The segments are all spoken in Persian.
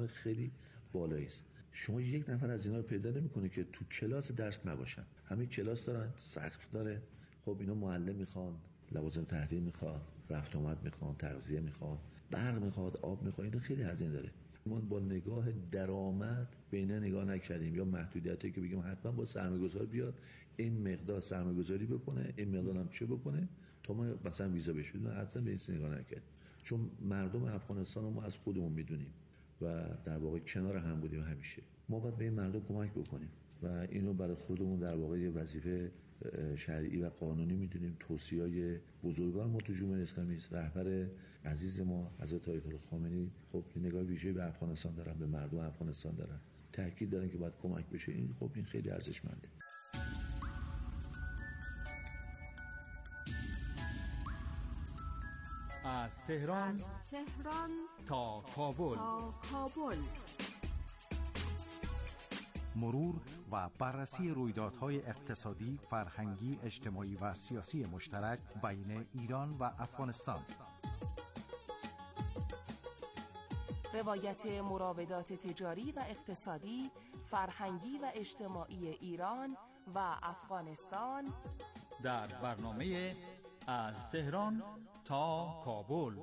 آدم خیلی بالایی است. شما یک نفر از اینا رو پیدا نمی‌کنی که تو کلاس درس نباشن. همه کلاس دارن، سقف داره. خب اینا معلم میخوان، لوازم تحریر میخوان، رفت آمد میخوان، تغذیه میخوان، برق میخواد، آب میخواد. این خیلی هزینه داره. ما با نگاه درآمد به اینا نگاه نکردیم، یا محدودیتی که بگیم حتما با سرمایه‌گذار بیاد این مقدار سرمایه‌گذاری بکنه، این مقدار هم چه بکنه تا ما مثلا ویزا بشه. اصلا به این نگاه نکرد. چون مردم افغانستان رو ما از خودمون میدونیم و در واقع کنار هم بودیم همیشه. ما باید به این مردم کمک بکنیم و اینو برای خودمون در واقع یه وظیفه شرعی و قانونی میدونیم. توصیه‌های بزرگان ما تو جمهوری اسلامی است. رهبر عزیز ما حضرت آیت الله خامنه‌ای خب نگاه ویژه‌ای به افغانستان دارن، به مردم افغانستان دارن، تاکید دارن که باید کمک بشه. این خب این خیلی ارزشمنده. از تهران تا کابل. مرور و بررسی رویدادهای اقتصادی، فرهنگی، اجتماعی و سیاسی مشترک بین ایران و افغانستان. روایت مراودات تجاری و اقتصادی، فرهنگی و اجتماعی ایران و افغانستان در برنامه از تهران تا کابل.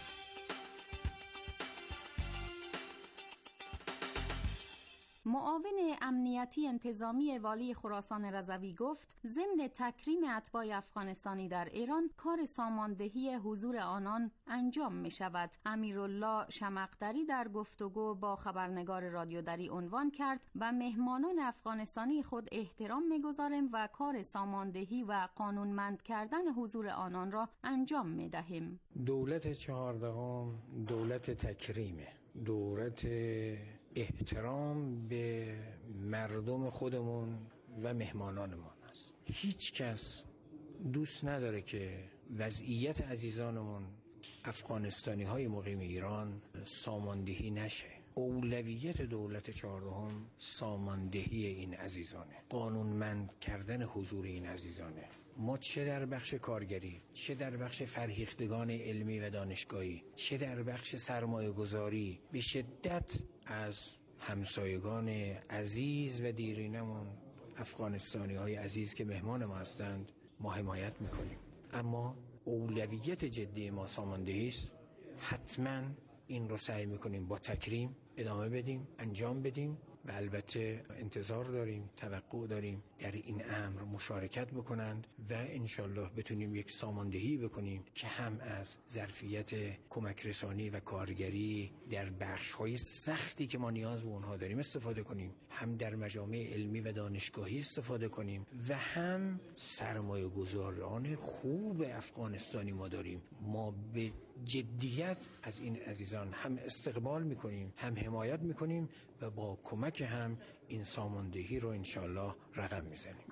معاون امنیتی انتظامی والی خراسان رضوی گفت ضمن تکریم اتباع افغانستانی در ایران کار ساماندهی حضور آنان انجام می شود. امیرالله شمقدری در گفتگو با خبرنگار رادیو دری عنوان کرد و مهمانان افغانستانی خود احترام می گذاریم و کار ساماندهی و قانونمند کردن حضور آنان را انجام می دهیم. دولت 14 دولت تکریمه، دولت احترام به مردم خودمون و مهمانانمان است. هیچ کس دوست نداره که وضعیت عزیزانمون افغانستانی های مقیم ایران ساماندهی نشه. اولویت دولت 14 ساماندهی این عزیزانه، قانونمند کردن حضور این عزیزانه. ما چه در بخش کارگری، چه در بخش فرهیختگان علمی و دانشگاهی، چه در بخش سرمایه گذاری به شدت از همسایگان عزیز و دیرینمون افغانستانی های عزیز که مهمان ما هستند ما حمایت میکنیم. اما اولویت جدی ما ساماندهی است. حتما این رو سعی میکنیم با تکریم ادامه بدیم، انجام بدیم و البته انتظار داریم، توقع داریم در این امر مشارکت بکنند و انشالله بتونیم یک ساماندهی بکنیم که هم از ظرفیت کمک رسانی و کارگری در بخش‌های سختی که ما نیاز به اونها داریم استفاده کنیم، هم در مجامع علمی و دانشگاهی استفاده کنیم و هم سرمایه گذاران خوب افغانستانی ما داریم. ما به جدیت از این عزیزان هم استقبال میکنیم، هم حمایت میکنیم و با کمک هم این ساماندهی رو انشالله رقم میزنیم.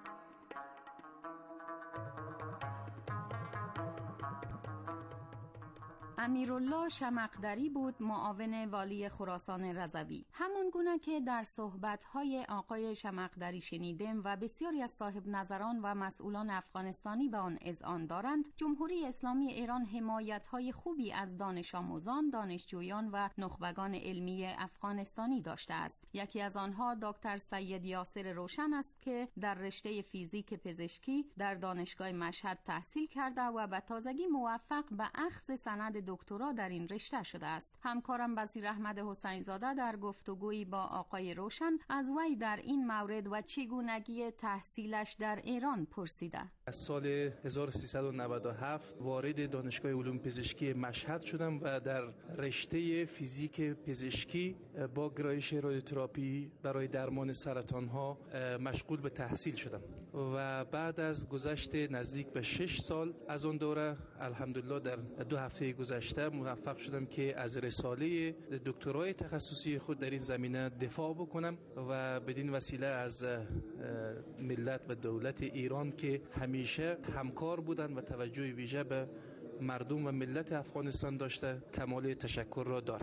امیرالله شمقدری بود، معاون والی خراسان رضوی. همون گونه که در صحبت‌های آقای شمقدری شنیدیم و بسیاری از صاحب نظران و مسئولان افغانستانی به آن اذعان دارند، جمهوری اسلامی ایران حمایت‌های خوبی از دانش آموزان، دانشجویان و نخبگان علمی افغانستانی داشته است. یکی از آنها دکتر سید یاسر روشن است که در رشته فیزیک پزشکی در دانشگاه مشهد تحصیل کرده و به تازگی موفق به اخذ سند دکترا در این رشته شده است. همکارم بصیر احمد حسین زاده در گفتگویی با آقای روشن از وی در این مورد و چگونگی تحصیلش در ایران پرسیده. از سال 1397 وارد دانشگاه علوم پزشکی مشهد شدم و در رشته فیزیک پزشکی با گرایش رادیوتراپی برای درمان سرطان ها مشغول به تحصیل شدم و بعد از گذشت نزدیک به 6 سال از اون دوره الحمدلله در 2 هفته گذشته موفق شدم که از رساله دکترای تخصصی خود در این زمینه دفاع بکنم و بدین وسیله از ملت و دولت ایران که همیشه همکار بودند و توجه ویژه به مردم و ملت افغانستان داشته کمال تشکر را دارم.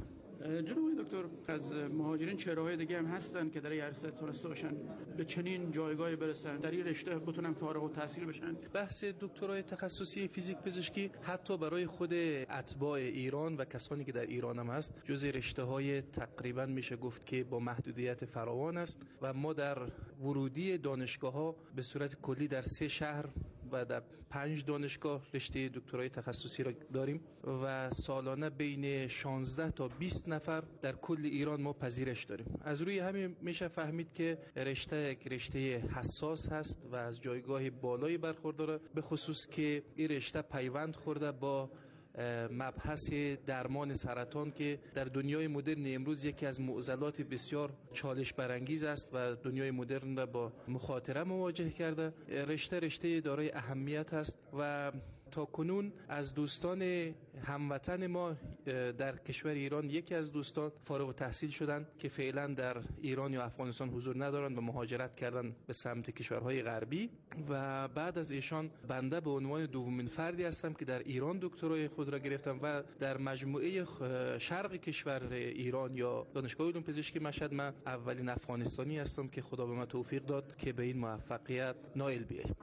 جناب دکتر، از مهاجرین چهره‌های دیگه هم هستن که در این عرصه تونسته باشن به چنین جایگاهی برسن، در این رشته بتونن فارغ التحصیل بشن؟ بحث دکترای تخصصی فیزیک پزشکی حتی برای خود اتباع ایران و کسانی که در ایران هم هست جزء رشته‌های تقریبا میشه گفت که با محدودیت فراوان است و ما در ورودی دانشگاه‌ها به صورت کلی در 3 شهر و در 5 دانشگاه رشته دکترای تخصصی را داریم و سالانه بین 16 تا 20 نفر در کل ایران ما پذیرش داریم. از روی همین میشه فهمید که رشته حساس هست و از جایگاه بالایی برخورداره، به خصوص که این رشته پیوند خورده با مبحث درمان سرطان که در دنیای مدرن امروز یکی از معضلات بسیار چالش برانگیز است و دنیای مدرن را با مخاطره مواجه کرده. رشته دارای اهمیت است و تا کنون از دوستان هموطن ما در کشور ایران یکی از دوستان فارغ التحصیل شدند که فعلا در ایران یا افغانستان حضور ندارند و مهاجرت کردند به سمت کشورهای غربی و بعد از ایشان بنده به عنوان دومین فردی هستم که در ایران دکترای خود را گرفتم و در مجموعه شرق کشور ایران یا دانشگاه علوم پزشکی مشهد من اولین افغانستانی هستم که خدا به من توفیق داد که به این موفقیت نائل بیایم.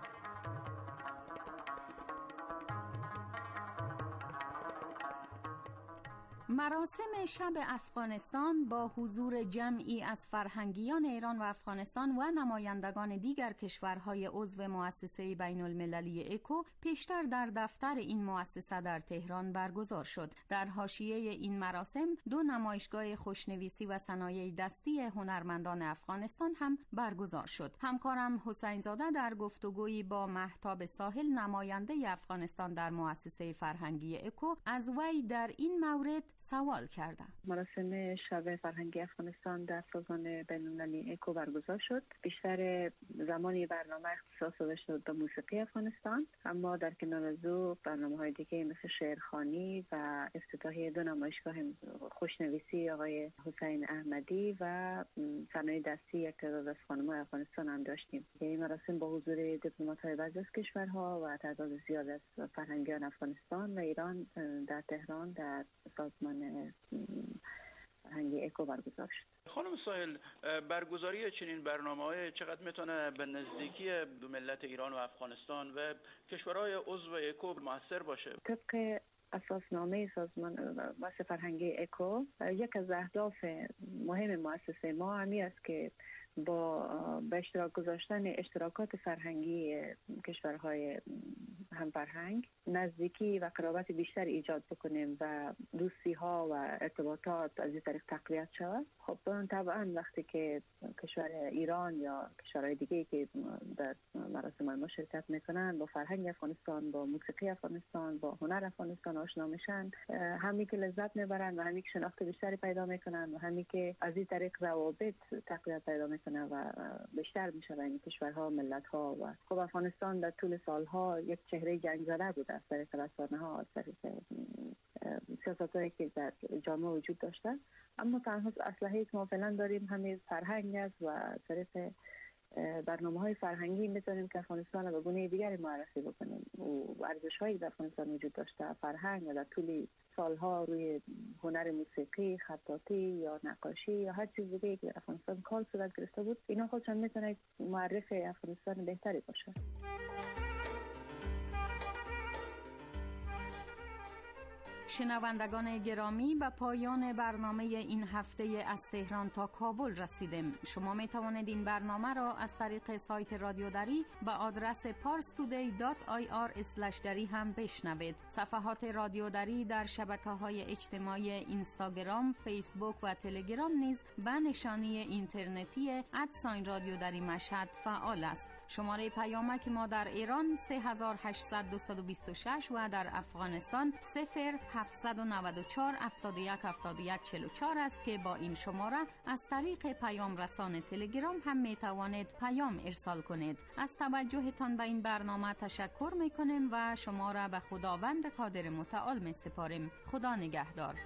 مراسم شب افغانستان با حضور جمعی از فرهنگیان ایران و افغانستان و نمایندگان دیگر کشورهای عضو مؤسسه بین المللی اکو پیشتر در دفتر این مؤسسه در تهران برگزار شد. در حاشیه این مراسم 2 نمایشگاه خوشنویسی و صنایع دستی هنرمندان افغانستان هم برگزار شد. همکارم حسین زاده در گفتگویی با مهتاب ساحل نماینده افغانستان در مؤسسه فرهنگی اکو از وی در این مورد سوال کردم. مراسم شب فرهنگی افغانستان در سازمان بین‌المللی اکو برگزار شد. بیشتر زمانی برنامه اختصاص داده شد به موسیقی افغانستان، اما در کنار از او برنامه‌های دیگه مثل شعرخوانی و افتتاحیه 2 نمایشگاه خوشنویسی آقای حسین احمدی و صنایع دستی یک تعداد از خانم‌های افغانستان هم داشتیم. این مراسم با حضور دیپلمات‌های بعضی از کشورها و تعداد زیاد از فرهنگیان افغانستان و ایران در تهران در سازمان فرهنگی اکو برگزار شد. خانم ساحل، برگزاری چنین برنامه‌های چقدر میتونه به نزدیکی دو ملت ایران و افغانستان و کشورهای عضو اکو موثر باشه؟ طبق اساسنامه سازمان مؤسسه فرهنگی اکو یک از اهداف مهم مؤسسه ما همی است که به اشتراک گذاشتن اشتراکات فرهنگی کشورهای همفرهنگ نزدیکی و قرابت بیشتر ایجاد بکنیم و دوستی ها و ارتباطات از این طریق تقویت شود. خب طبعا وقتی که کشور ایران یا کشورهای دیگه که در مراسم ما شرکت میکنن با فرهنگ افغانستان، با موسیقی افغانستان، با هنر افغانستان آشنا میشن، همین که لذت میبرن و همین که شناخت بیشتری پیدا میکنن و همین که از این طریق روابط تقویت پیدا میکنه و بیشتر میشه بین کشورها و ملت‌ها. و خب افغانستان در طول سالها یک چهره جنگ زده بوده از طریق رسانه‌ها، از طریق سیاست‌هایی که در جامعه وجود داشته، اما تنها اسلحه‌ای که ما فعلا داریم همین فرهنگ است و از طریق برنامه‌های فرهنگی می‌تونیم که افغانستان را به گونه دیگری معرفی بکنیم و ارزش‌هایی در افغانستان وجود داشته، فرهنگ و در طول سالها روی هنر موسیقی، خطاطی یا نقاشی یا هر چیز دیگه‌ای که در افغانستان کار صورت گرفته بود، اینا خودشان می‌تونه معرف افغانستان بهتری باشه. شنوندگان گرامی، به پایان برنامه این هفته از تهران تا کابل رسیدیم. شما می توانید این برنامه را از طریق سایت رادیو دری به آدرس parstoday.ir/dari هم بشنوید. صفحات رادیو دری در شبکه‌های اجتماعی اینستاگرام، فیسبوک و تلگرام نیز به نشانی اینترنتی @رادیو دری مشهد فعال است. شماره پیامک ما در ایران 3800 و در افغانستان 0794 71 71 44 است که با این شماره از طریق پیام رسان تلگرام هم می توانید پیام ارسال کنید. از توجهتان به این برنامه تشکر می کنیم و شما را به خداوند قادر متعال می سپاریم. خدا نگهدار.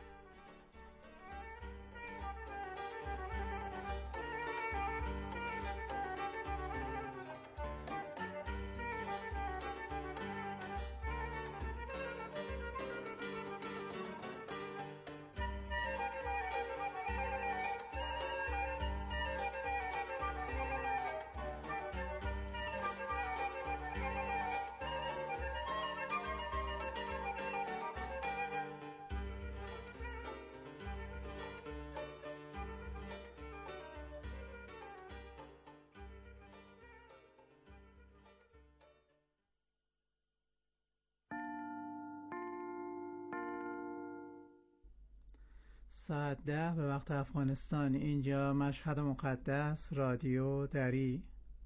ساعت 10 به وقت افغانستان. اینجا مشهد مقدس، رادیو دری.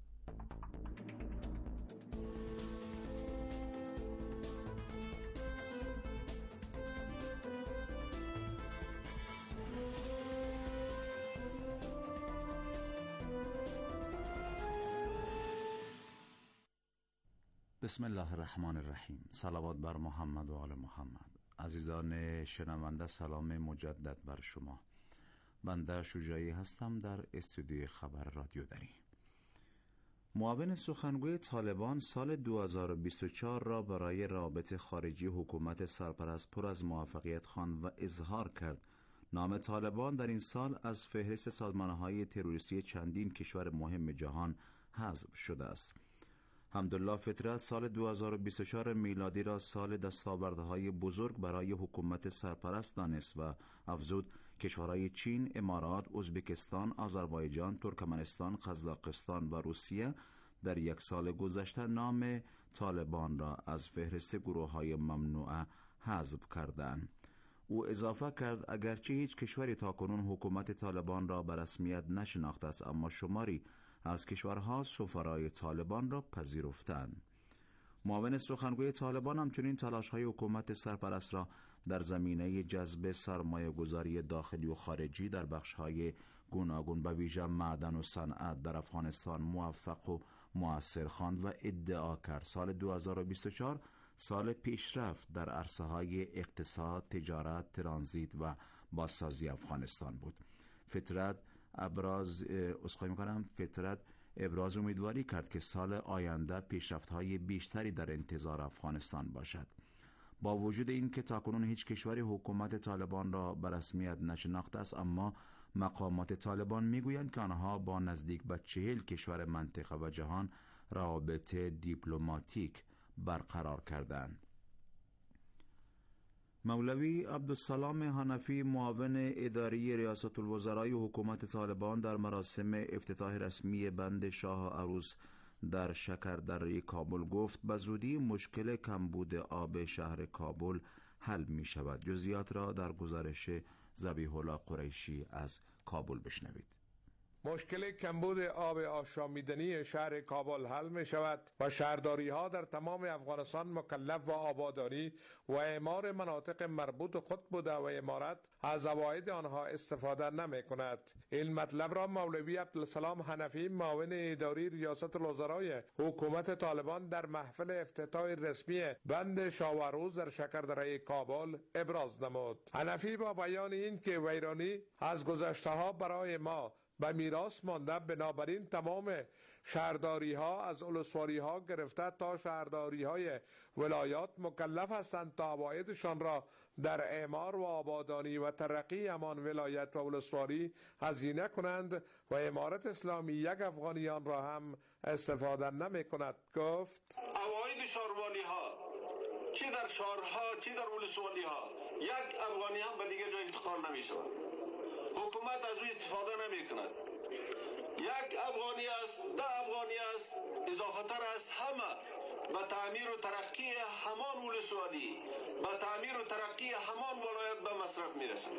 بسم الله الرحمن الرحیم. صلوات بر محمد و آل محمد. عزیزان شنونده، سلام مجدد بر شما. بنده شجاعی هستم در استودیوی خبر رادیو دری. معاون سخنگوی طالبان سال 2024 را برای روابط خارجی حکومت سرپرست پر از موفقیت خواند و اظهار کرد نام طالبان در این سال از فهرست سازمان‌های تروریستی چندین کشور مهم جهان حذف شده است. حمدالله فطرت سال 2024 میلادی را سال دستاوردهای بزرگ برای حکومت سرپرست دانست و افزود کشورهای چین، امارات، ازبکستان، آذربایجان، ترکمنستان، قزاقستان و روسیه در یک سال گذشته نام طالبان را از فهرست گروه‌های ممنوعه حذف کردند. او اضافه کرد اگرچه هیچ کشوری تاکنون حکومت طالبان را به رسمیت نشناخته است، اما شماری از کشورها سفرای طالبان را پذیرفتند. معاون سخنگوی طالبان همچنین تلاش‌های حکومت سرپرست را در زمینه جذب سرمایه‌گذاری داخلی و خارجی در بخش‌های گوناگون به ویژه معدن و صنعت در افغانستان موفق و مؤثر خواند و ادعا کرد سال 2024 سال پیشرفت در عرصه‌های اقتصاد، تجارت، ترانزیت و بازسازی افغانستان بود. فطرت ابراز امیدواری کرد که سال آینده پیشرفت‌های بیشتری در انتظار افغانستان باشد. با وجود این که تاکنون هیچ کشوری حکومت طالبان را به رسمیت نشناخته است، اما مقامات طالبان میگویند که آنها با نزدیک به 40 کشور منطقه و جهان روابط دیپلماتیک برقرار کردند. مولوی عبدالسلام حنفی معاون اداری ریاست الوزرای حکومت طالبان در مراسم افتتاح رسمی بند شاه عروس در شکردره کابل گفت به زودی مشکل کمبود آب شهر کابل حل می شود. جزئیات را در گزارش ذبیح الله قریشی از کابل بشنوید. مشکل کمبود آب آشامیدنی شهر کابل حل می شود و شهرداری ها در تمام افغانستان مکلف و آبادانی و اعمار مناطق مربوط خود بوده و امارت از عواید آنها استفاده نمی کند. این مطلب را مولوی عبدالسلام حنفی معاون اداری ریاست الوزرای حکومت طالبان در محفل افتتاح رسمی بند شاه و عروس در شکردره کابل ابراز نمود. حنفی با بیان این که ویرانی از گذشته ها برای ما به میراث مانده، بنابراین تمام شهرداری ها از ولسوالی ها گرفته تا شهرداری های ولایات مکلف هستند تا عوایدشان را در اعمار و آبادانی و ترقی همان ولایت و ولسوالی هزینه کنند و امارت اسلامی یک افغانیان را هم استفاده نمی کند. گفت عواید شهروالی ها چه در شهرها چه در ولسوالی ها یک افغانی هم به دیگر جای انتقال نمی شود. حکومت از او استفاده نمی کند. یک افغانی است، 10 افغانی است، اضافه تر است، همه به تعمیر و ترقی همان ولسوالی، به تعمیر و ترقی همان ولایت به مصرف می رسند.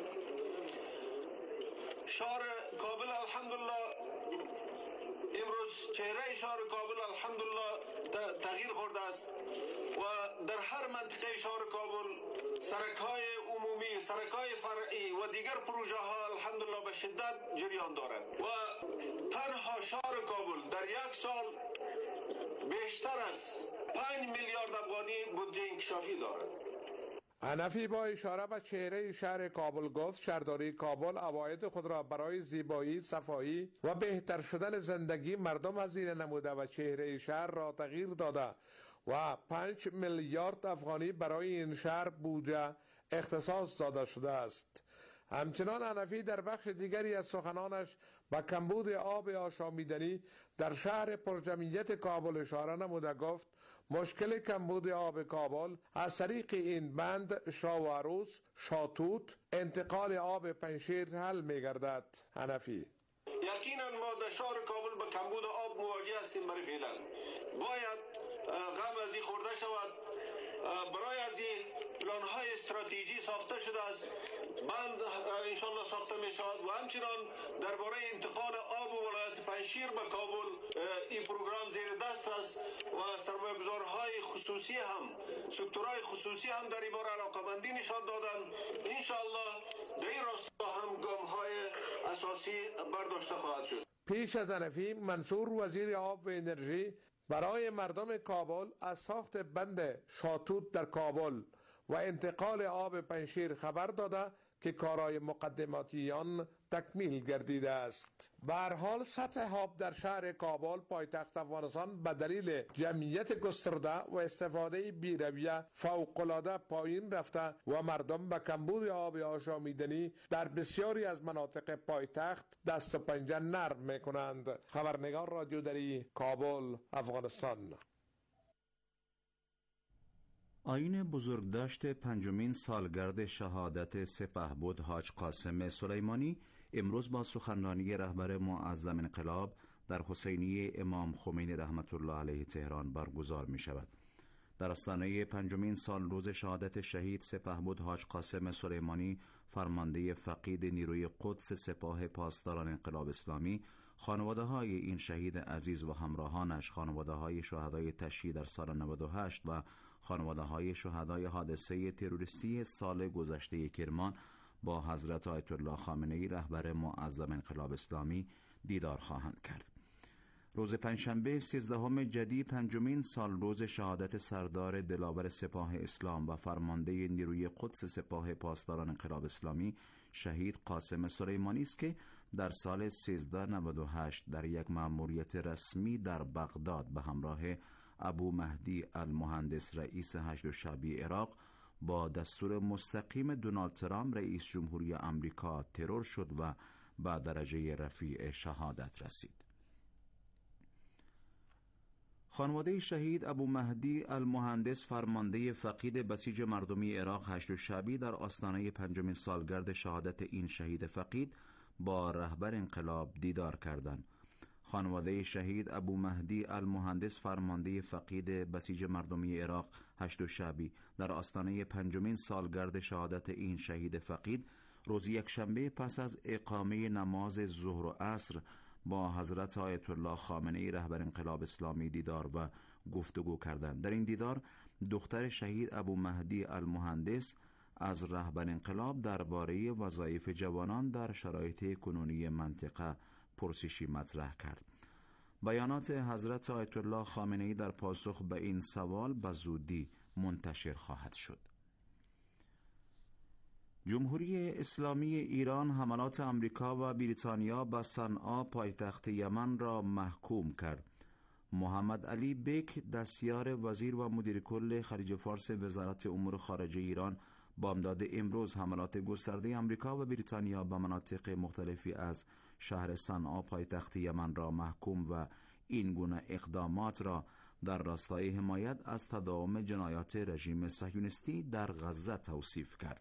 شهر کابل الحمدلله امروز چهره شهر کابل الحمدلله تغییر خورده است و در هر منطقه شهر کابل سرک‌های عمومی، سرک‌های فرعی و دیگر پروژه ها الحمدلله به شدت جریان دارد و تنها شهر کابل در یک سال بیشتر از 5 میلیارد افغانی بودجه انکشافی دارد. حنفی با اشاره به چهره شهر کابل گفت شهرداری کابل عواید خود را برای زیبایی، صفایی و بهتر شدن زندگی مردم هزینه نموده و چهره شهر را تغییر داده و 5 میلیارد افغانی برای این شهر بودجه اختصاص داده شده است. همچنان حنفی در بخش دیگری از سخنانش به کمبود آب آشامیدنی در شهر پرجمعیت کابل اشاره نموده گفت مشکل کمبود آب کابل از طریق این بند شاه و عروس، شاتوت، انتقال آب پنشیر حل می گردد. حنفی یقینا ما در شهر کابل به کمبود آب مواجه هستیم. برای فعلا باید غم از این خورده شود. برای از این پلان‌های استراتژی ساخته شده است بند انشالله ساخته می شود و همچنان درباره انتقال آب ولایت پنجشیر به کابل این پروگرام زیر دست است و سرمایه‌گذارهای خصوصی هم سکتورهای خصوصی هم در این باره علاقه‌مندی نشان دادن. انشالله در این راستا هم گام‌های اساسی برداشته خواهد شد. پیش از حنفی منصور وزیر آب و انرژی برای مردم کابل از ساخت بند شاتوت در کابل و انتقال آب پنجشیر خبر داده که کارهای مقدماتی آن تکمیل گردیده است. به هر حال سطح آب در شهر کابل پایتخت افغانستان به دلیل جمعیت گسترده و استفاده بی‌رویه فوق‌العاده پایین رفته و مردم به کمبود آب آشامیدنی در بسیاری از مناطق پایتخت دست و پنجه نرم می‌کنند. خبرنگار رادیو دری، کابل، افغانستان. آیین بزرگداشت پنجمین سالگرد شهادت سپهبد حاج قاسم سلیمانی امروز با سخنرانی رهبر معظم انقلاب در حسینیه امام خمینی رحمت الله علیه تهران برگزار می شود. در آستانه پنجمین سال روز شهادت شهید سپهبد حاج قاسم سلیمانی فرمانده فقید نیروی قدس سپاه پاسداران انقلاب اسلامی، خانواده های این شهید عزیز و همراهانش، خانواده های شهدای تشییع در سال 98 و خانواده های شهدای حادثه تروریستی سال گذشته کرمان با حضرت آیت الله خامنه‌ای رهبر معظم انقلاب اسلامی دیدار خواهند کرد. روز پنجشنبه 13 جدی پنجمین سال روز شهادت سردار دلاور سپاه اسلام و فرمانده نیروی قدس سپاه پاسداران انقلاب اسلامی شهید قاسم سلیمانی است که در سال 1398 در یک مأموریت رسمی در بغداد به همراه ابو مهدی المهندس رئیس حشد شعبی عراق با دستور مستقیم دونالد ترامپ رئیس جمهوری آمریکا ترور شد و به درجه رفیع شهادت رسید. خانواده شهید ابو مهدی المهندس فرمانده فقید بسیج مردمی عراق حشد شعبی در آستانه پنجمین سالگرد شهادت این شهید فقید با رهبر انقلاب دیدار کردند. خانواده شهید ابو مهدی المهندس فرمانده فقید بسیج مردمی عراق حشد شعبی در آستانه پنجمین سالگرد شهادت این شهید فقید روز یکشنبه پس از اقامه نماز ظهر و عصر با حضرت آیت الله خامنه‌ای رهبر انقلاب اسلامی دیدار و گفتگو کردند. در این دیدار دختر شهید ابو مهدی المهندس از رهبر انقلاب درباره وظایف جوانان در شرایط کنونی منطقه پرسشی مطرح کرد. بیانات حضرت آیت الله خامنه‌ای در پاسخ به این سوال به زودی منتشر خواهد شد. جمهوری اسلامی ایران حملات آمریکا و بریتانیا به صنعا پایتخت یمن را محکوم کرد. محمد علی بیک دستیار وزیر و مدیر کل خلیج فارس وزارت امور خارجه ایران بامداد امروز حملات گسترده آمریکا و بریتانیا به مناطق مختلفی از شهر صنعا پایتخت یمن را محکوم و این گونه اقدامات را در راستای حمایت از تداوم جنایات رژیم صهیونیستی در غزه توصیف کرد.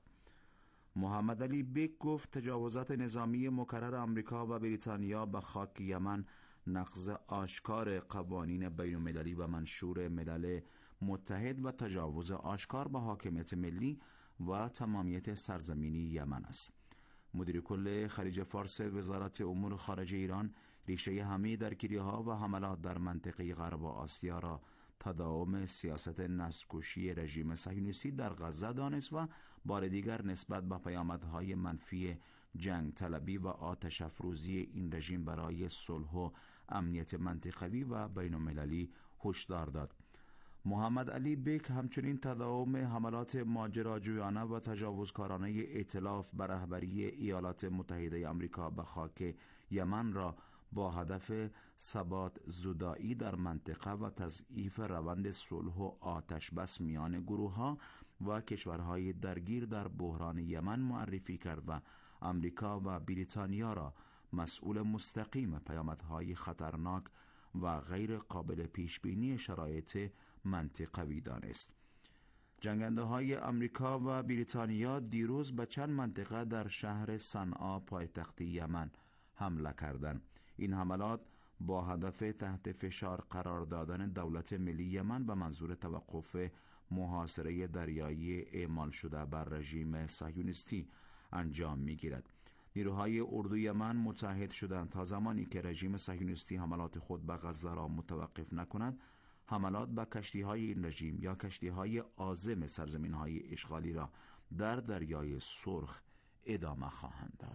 محمد علی بیک گفت تجاوزات نظامی مکرر آمریکا و بریتانیا به خاک یمن نقض آشکار قوانین بین‌المللی و منشور ملل متحد و تجاوز آشکار به حاکمیت ملی و تمامیت سرزمینی یمن است. مدیر کل خلیج فارس وزارت امور خارجه ایران ریشه همه درگیری‌ها و حملات در منطقه غرب آسیا را تداوم سیاست نسل‌کشی رژیم صهیونیستی در غزه دانست و بار دیگر نسبت به پیامدهای منفی جنگ طلبی و آتش افروزی این رژیم برای صلح و امنیت منطقوی و بین‌المللی هشدار داد. محمد علی بیک همچنین تداوم حملات ماجراجویانه و تجاوزکارانه ائتلاف بر رهبری ایالات متحده آمریکا به خاک یمن را با هدف ثبات زدایی در منطقه و تضعیف روند صلح و آتش بس میان گروه‌ها و کشورهای درگیر در بحران یمن معرفی کرد و آمریکا و بریتانیا را مسئول مستقیم پیامدهای خطرناک و غیر قابل پیشبینی شرایط منطقوی دانست. جنگنده های آمریکا و بریتانیا دیروز به چند منطقه در شهر صنعا پایتخت یمن حمله کردند. این حملات با هدف تحت فشار قرار دادن دولت ملی یمن به منظور توقف محاصره دریایی اعمال شده بر رژیم صهیونیستی انجام می‌گیرد. نیروهای اردوی یمن متحد شدند تا زمانی که رژیم صهیونیستی حملات خود به غزه را متوقف نکند، حملات به کشتی‌های این رژیم یا کشتی‌های عازم سرزمین‌های اشغالی را در دریای سرخ ادامه خواهند داد.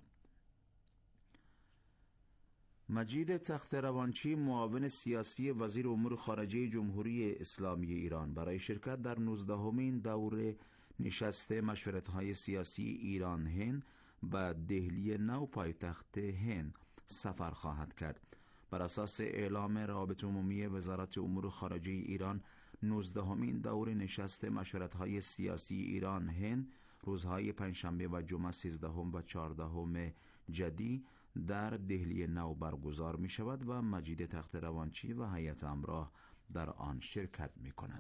مجید تخت‌روانچی، معاون سیاسی وزیر امور خارجه جمهوری اسلامی ایران، برای شرکت در 19مین دور نشست مشورت‌های سیاسی ایران هند به دهلی نو پایتخت هند سفر خواهد کرد. بر اساس اعلام روابط عمومی وزارت امور خارجه ایران، 19مین دور نشست مشورت‌های سیاسی ایران هند روزهای پنجشنبه و جمعه 13 و 14 جدی در دهلی نو برگزار می شود و مجید تخت‌روانچی و هیئت همراه در آن شرکت می کنند.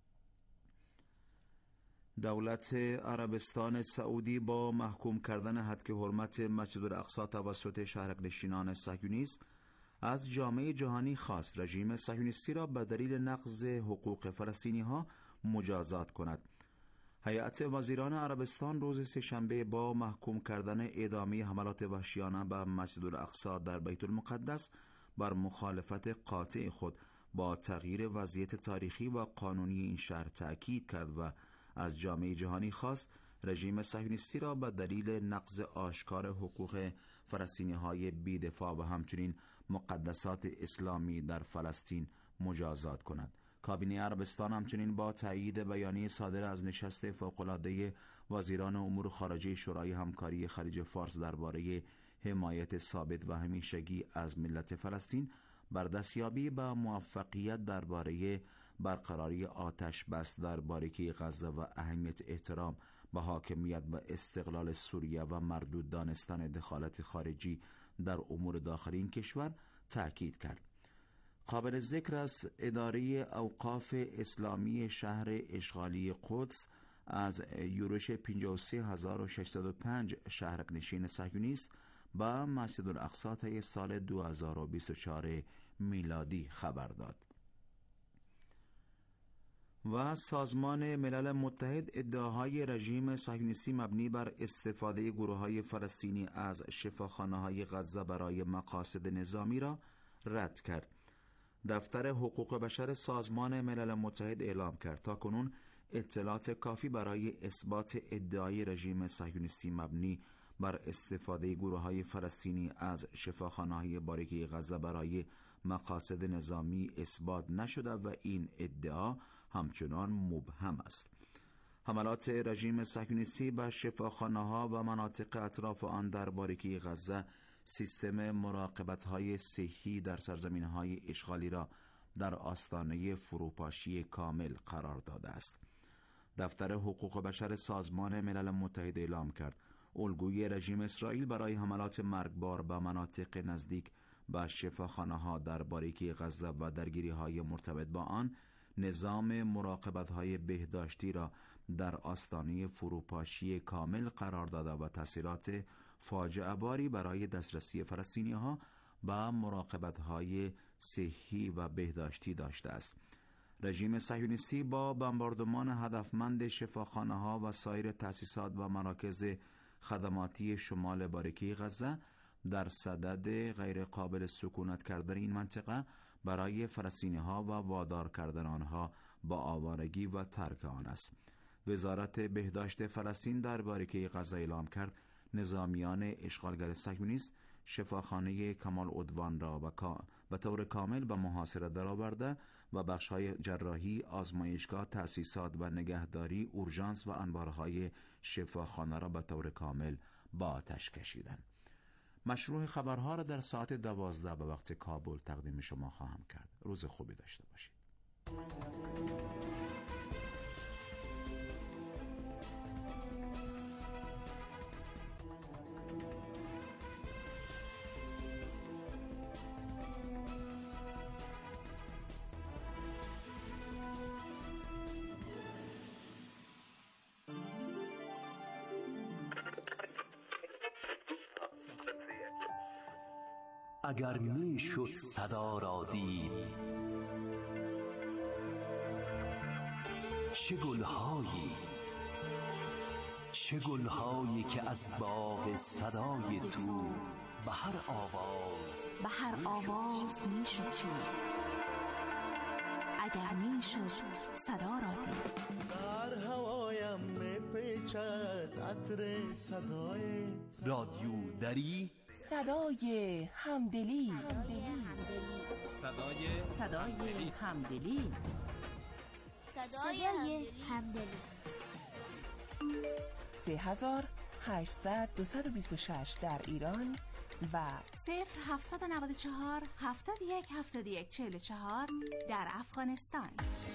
دولت عربستان سعودی با محکوم کردن حد حرمت مسجد الاقصی توسط شهرنشینان صهیونیست از جامعه جهانی خواست رژیم صهیونیستی را به دلیل نقض حقوق فلسطینی‌ها مجازات کند. هیئت وزیران عربستان روز سه‌شنبه با محکوم کردن ادامه حملات وحشیانه به مسجد الاقصی در بیت المقدس بر مخالفت قاطع خود با تغییر وضعیت تاریخی و قانونی این شهر تأکید کرد و از جامعه جهانی خواست رژیم صهیونیستی را به دلیل نقض آشکار حقوق فلسطینی‌های بی‌دفاع و همچنین مقدسات اسلامی در فلسطین مجازات کند. کابینه عربستان همچنین با تایید بیانیه صادر از نشست فوق‌العاده وزیران امور خارجه شورای همکاری خلیج فارس درباره حمایت ثابت و همیشگی از ملت فلسطین بر دستیابی به موفقیت درباره برقراری آتش بس در باریکه غزه و اهمیت احترام به حاکمیت و استقلال سوریه و مردود دانستن دخالت خارجی در امور داخلی این کشور تأکید کرد. قابل ذکر است اداره اوقاف اسلامی شهر اشغالی قدس از یورش 53605 شهرنشین صهیونیست با مسجد الاقصی طی سال 2024 میلادی خبر داد. و سازمان ملل متحد ادعاهای رژیم صهیونیستی مبنی بر استفاده گروه‌های فلسطینی از شفاخانه‌های غزه برای مقاصد نظامی را رد کرد. دفتر حقوق بشر سازمان ملل متحد اعلام کرد تاکنون اطلاعات کافی برای اثبات ادعای رژیم صهیونیستی مبنی بر استفاده گروه‌های فلسطینی از شفاخانه‌های باریکه غزه برای مقاصد نظامی اثبات نشده و این ادعا همچنان مبهم است. حملات رژیم صهیونیستی به شفاخانه‌ها و مناطق اطراف آن در باریکه غزه سیستم مراقبت‌های صحی در سرزمین‌های اشغالی را در آستانه فروپاشی کامل قرار داده است. دفتر حقوق بشر سازمان ملل متحد اعلام کرد الگوی رژیم اسرائیل برای حملات مرگبار به مناطق نزدیک به شفاخانه‌ها در باریکه غزه و درگیری‌های مرتبط با آن نظام مراقبت‌های بهداشتی را در آستانه فروپاشی کامل قرار داده و تأثیرات فاجعه باری برای دسترسی فلسطینی‌ها به مراقبت‌های صحی و بهداشتی داشته است. رژیم صهیونیستی با بمباردمان هدفمند شفاخانه‌ها و سایر تأسیسات و مراکز خدماتی شمال باریکه غزه در صدد غیر قابل سکونت کردن این منطقه برای فلسطینی‌ها و وادار کردن آنها با آوارگی و ترک آن است. وزارت بهداشت فلسطین در باریکه غزه اعلام کرد نظامیان اشغالگر صهیونیست شفاخانه کمال عدوان را به طور کامل به محاصره درآورده و بخش‌های جراحی، آزمایشگاه، تأسیسات و نگهداری، اورژانس و انبارهای شفاخانه را به طور کامل با آتش کشیدند. مشروع خبرها را در ساعت 12 به وقت کابل تقدیم شما خواهم کرد. روز خوبی داشته باشید. اگر می شد صدا را دید، چه گلهایی چه گلهایی که از باغ صدای تو به هر آواز میشد چی اگر میشد صدا را دید. در هوایم میپیچد عطر صدای رادیو دری، صدای همدلی، صدای همدلی، صدای همدلی. 3800-226 در ایران و 0794-71-71-44 در افغانستان.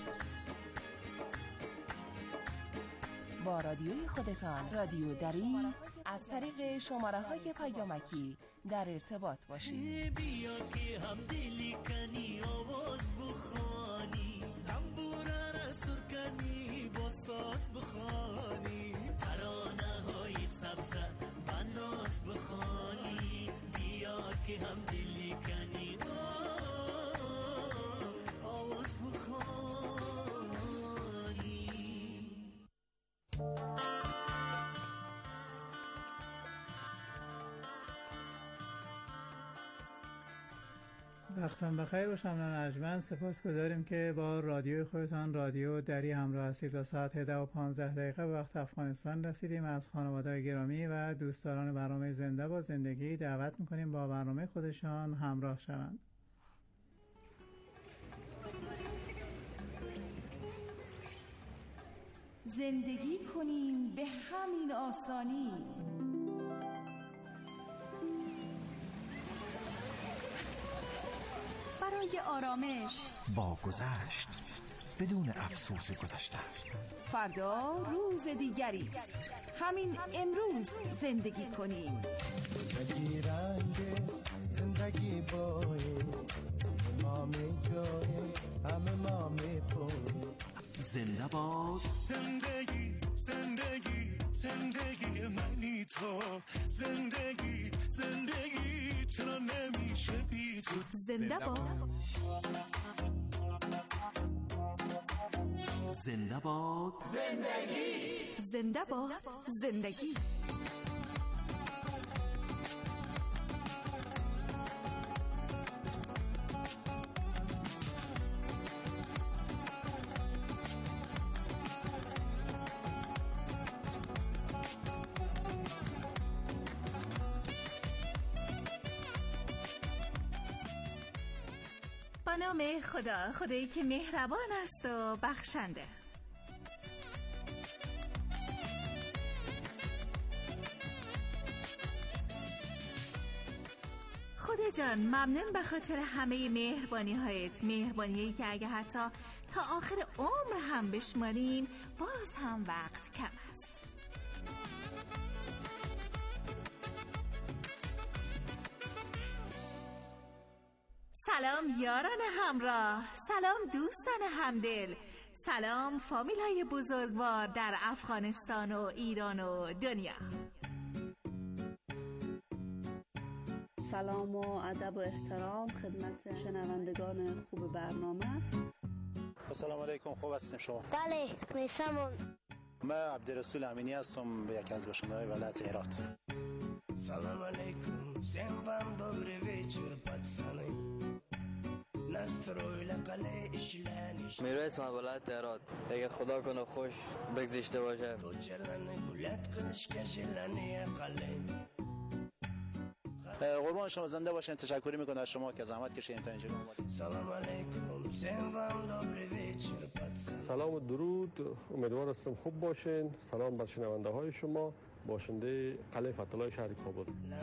با رادیوی خودتان رادیو دری از طریق شماره‌های پیامکی در ارتباط باشید. بیا که هم دلی کنی آواز بخوانی، هم بوره را سر کنی با ساز بخوانی، ترانه های سبز و ناز بخوانی. بیا که هم دلی کنی آواز بخوانی. وقتتان بخیر و شاملان ارجمند. سپاسگزاریم که با رادیوی خودتان رادیو دری همراه هستید. تا ساعت 10:15 به وقت افغانستان رسیدیم. از خانواده‌های گرامی و دوستداران برنامه زنده با زندگی دعوت می‌کنیم با برنامه خودشان همراه شوند. زندگی کنیم به همین آسانی، برای آرامش با گذشت بدون افسوس گذشته. فردا روز دیگری است، همین امروز زندگی کنیم. زندگی رنگ است، زندگی بایست، ما می جای همه ما می پویم. زنده باد زندگی، زندگی، زندگی منی تو. زندگی، زندگی چرا نمیشه بی تو. زنده باد، زنده باد زندگی، زنده باد زندگی. با نام خدا، خدایی که مهربان است و بخشنده. خدا جان ممنون به خاطر همه مهربانی هایت، مهربانیایی که اگه حتی تا آخر عمر هم بشماریم باز هم وقت کم است. سلام یاران همراه، سلام دوستان همدل، سلام فامیل های بزرگوار در افغانستان و ایران و دنیا. سلام و ادب و احترام خدمت شنوندگان خوب برنامه. السلام علیکم، خوب هستیم شما؟ بله، میسم. من عبدالرسول امینی هستم، یکی از باشنده‌های ولایت هرات. سلام علیکم، всем вам добрый вечер, пацаны. میروی اسمت ولایت هرات. اگه خدا کنه خوش بگذشته باشه. قربان شما، زنده باشین. تشکر میکنم از شما که زحمت کشیدین تا اینجا اومدید. سلام علیکم، всем вам добрый вечер, пацаны. سلام و درود، امیدوار هستم خوب باشین. سلام بر شنونده های شما، باشنده قلعه فتح‌الله شهر کابل.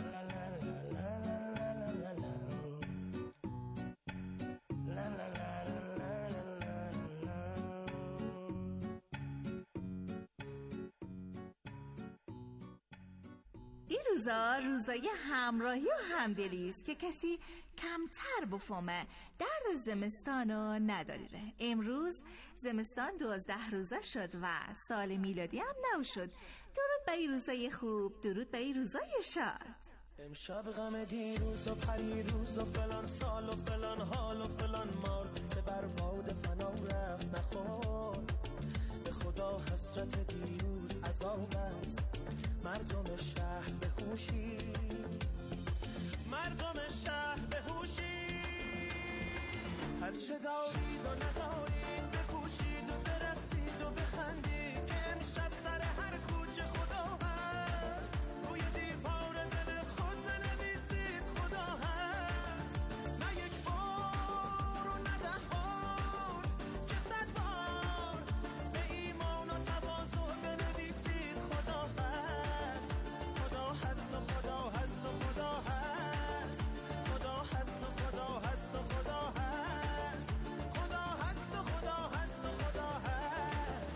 این روزای همراهی و همدلی است که کسی کمتر بفهمه. درد زمستانو نداریره. امروز زمستان 12 روزه شد و سال میلادی هم نو شد. درود به این روزای خوب، درود به این روزای شاد. امشب غم دیروز و پریروز و فلان سال و فلان حال و فلان مال که بر باد فنا رفت نخور. به خدا حسرت دیروز عذاب است. مردم شهر بهوشید، مردم شهر بهوشید، هرچه دارید و ندارید بپوشید و برقصید و بخندید که امشب سر هر کوچه خدا هست. روی دیوار دل خود بنویسید خدا هست. نه یک بار و نه 10 بار که 100 بار به ایمان و تواضع بنویسید خدا هست. خدا هست و خدا هست و خدا هست. خدا هست و خدا هست و خدا هست. خدا هست و خدا هست و خدا هست.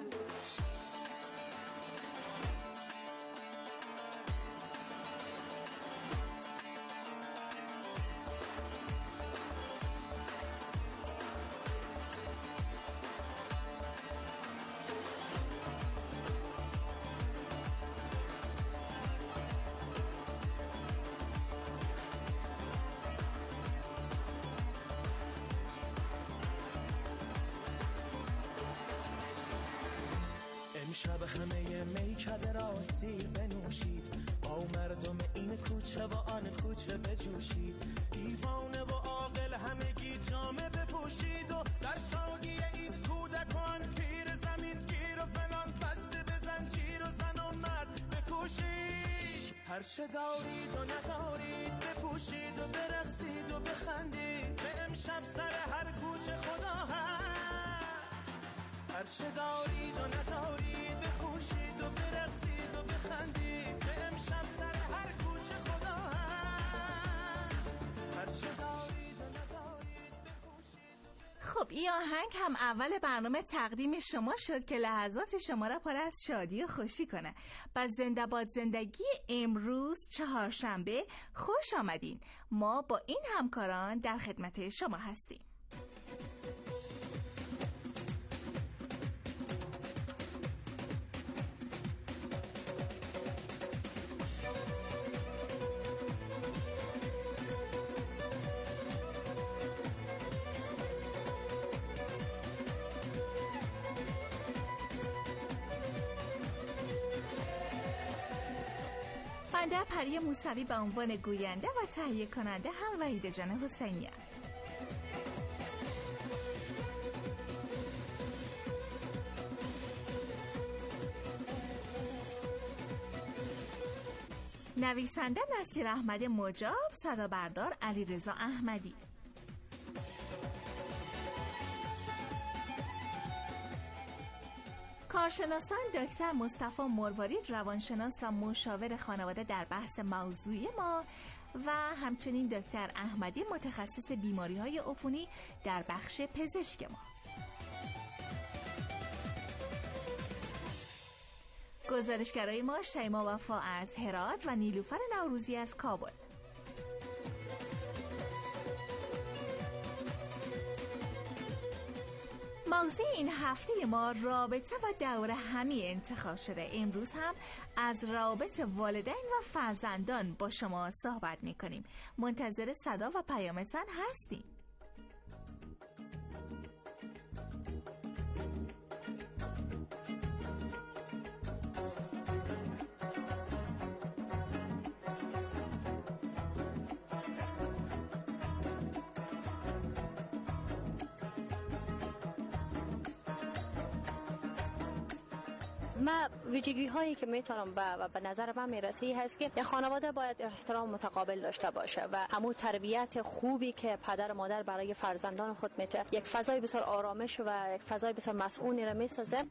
امشب همه میکده را سیر بنوشید، با مردم این کوچه و آن کوچه بجوشید. دیوانه و عاقل همگی جامه بپوشید و در شادی این کودکان پیر زمین گیر و فلان بسته به زنجیر و زن و مرد بکوشید. هرچه دارید و ندارید بپوشید و برقصید و بخندید به امشب سر هر کوچه خدا هست. هرچه دارید و ندارید بپوشید و برقصید و بخندید به امشب سر هر کوچه خدا هست. هرچه دارید و ندارید بپوشید. خب این آهنگ هم اول برنامه تقدیم شما شد که لحظات شما را پر از شادی و خوشی کنه. با زنده باد زندگی امروز چهارشنبه خوش آمدین. ما با این همکاران در خدمت شما هستیم. بنده پری موسوی به عنوان گوینده و تهیه کننده هم وحیده جان حسینی هم. نویسنده نصیر احمد مجاب، صدا بردار علیرضا احمدی. کارشناسان دکتر مصطفی مروارید، روانشناس و مشاور خانواده در بحث موضوعی ما، و همچنین دکتر احمدی متخصص بیماری‌های عفونی در بخش پزشک ما. گزارشگرای ما شیما وفا از هرات و نیلوفر نوروزی از کابل. موضوع این هفته ما رابطه و دور همی انتخاب شده. امروز هم از روابط والدین و فرزندان با شما صحبت میکنیم. منتظر صدا و پیامتان هستیم. ما ویژگی هایی که میتونم به نظر من میرسه هست که یک خانواده باید احترام متقابل داشته باشه و همون تربیت خوبی که پدر و مادر برای فرزندان خود میده، یک فضای بسیار آرامش و یک فضای بسیار مسئولی را میسازه.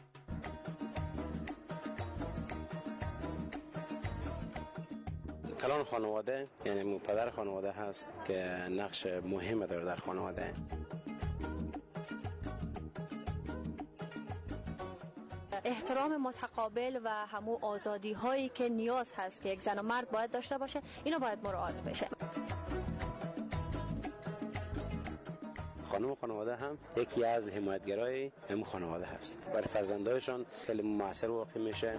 کلان خانواده یعنی پدر خانواده هست که نقش مهم داره در خانواده. احترام متقابل و همون آزادی هایی که نیاز هست که یک زن و مرد باید داشته باشه، اینو باید مراعات بشه. خانم خانواده هم یکی از حمایتگرای همون خانواده هست. برای فرزندانشان خیلی موثر واقع میشه.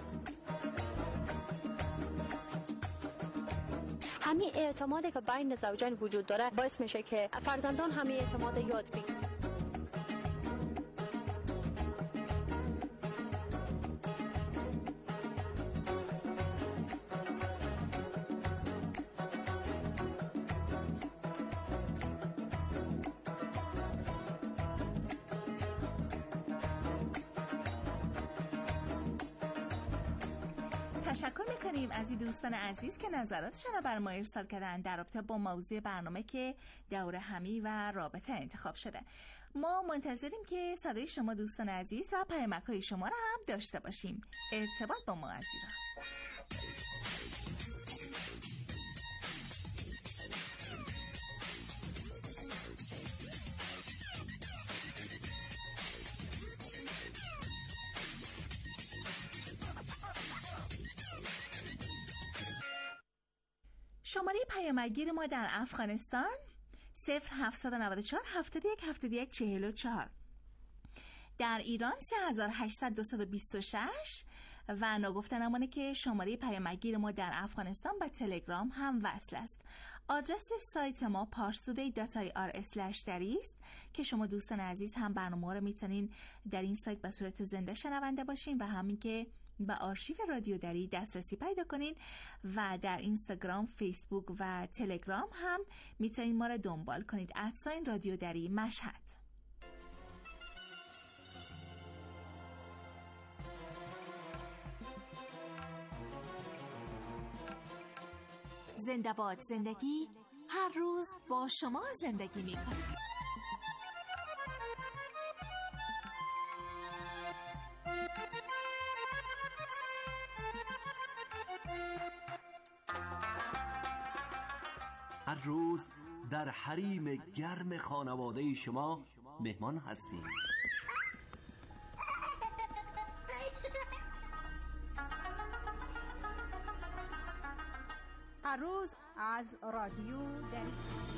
همین اعتمادی که بین زوجین وجود داره باعث میشه که فرزندان همین اعتماد یاد بگیرن. تشکر میکنیم از این دوستان عزیز که نظراتشان رو بر ما ارسال کردن در رابطه با موضوع برنامه که دور همی و رابطه انتخاب شده. ما منتظریم که صدای شما دوستان عزیز و پیامک‌های شما رو هم داشته باشیم. ارتباط با ما از اینجاست. شماره پیامگیر ما در افغانستان 0794 71 71 44، در ایران 3826 و نگفته نمانه که شماره پیامگیر ما در افغانستان با تلگرام هم وصل است. آدرس سایت ما parstoday.ir/dari است که شما دوستان عزیز هم برنامه رو میتونین در این سایت به صورت زنده شنونده باشین و همین که به آرشیو رادیو دری دسترسی پیدا کنین و در اینستاگرام، فیسبوک و تلگرام هم میتونین ما را دنبال کنید @رادیو دری مشهد. زنده باد زندگی، هر روز با شما زندگی میکنه. هر روز در حریم گرم خانواده شما مهمان هستیم. هر روز از رادیو دری.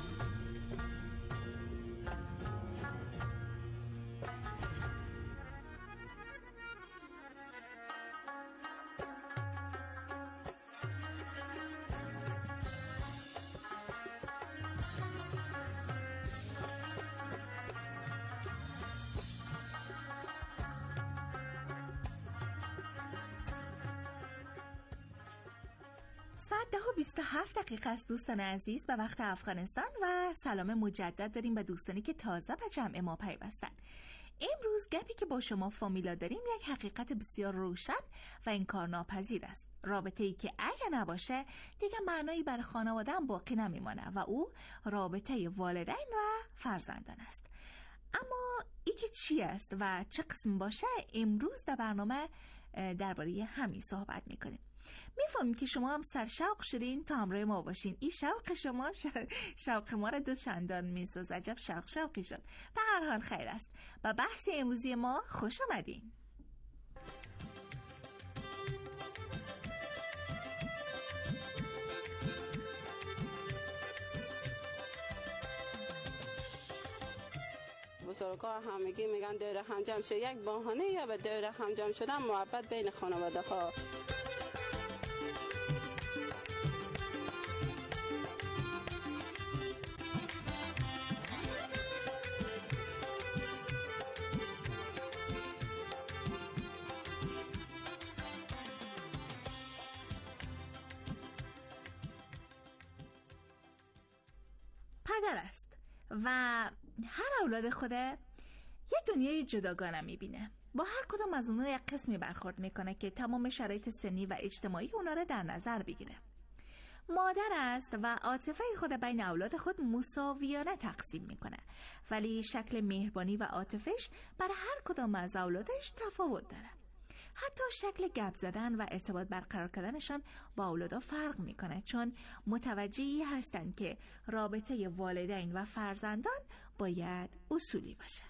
ساعت 10:27 است دوستان عزیز به وقت افغانستان و سلام مجدد داریم به دوستانی که تازه به جمع ما پیوستن. امروز گپی که با شما فامیلا داریم یک حقیقت بسیار روشن و انکارناپذیر است. رابطه‌ای که اگه نباشه دیگه معنایی بر خانواده هم باقی نمیمانه و او رابطه والدین و فرزندان است. اما این که چی است و چه قسم باشه امروز در برنامه درباره همین صحبت میکنیم. میفهمیم که شما هم سرشوق شدین تا همراه ما باشین. این شوق شما شوق ما را دو چندان میساز. عجب شوقی شد. به هر حال خیر است. و بحث امروزی ما خوش آمدین. بزرگا همگی میگن دور هم جمع شد، یک بهانه یا به دور هم جمع شدن محبت بین خانواده ها. پدر است و هر اولاد خوده یه دنیای جداگانه میبینه. با هر کدام از اونها یک قسمی برخورد میکنه که تمام شرایط سنی و اجتماعی اونا رو در نظر بگیره. مادر است و عاطفه خود بین اولاد خود مساویانه تقسیم میکنه، ولی شکل مهربانی و عاطفش برای هر کدام از اولادش تفاوت داره. حتی شکل گپ زدن و ارتباط برقرار کردنشان با اولادا فرق میکنه، چون متوجهی هستن که رابطه والدین و فرزندان باید اصولی باشه.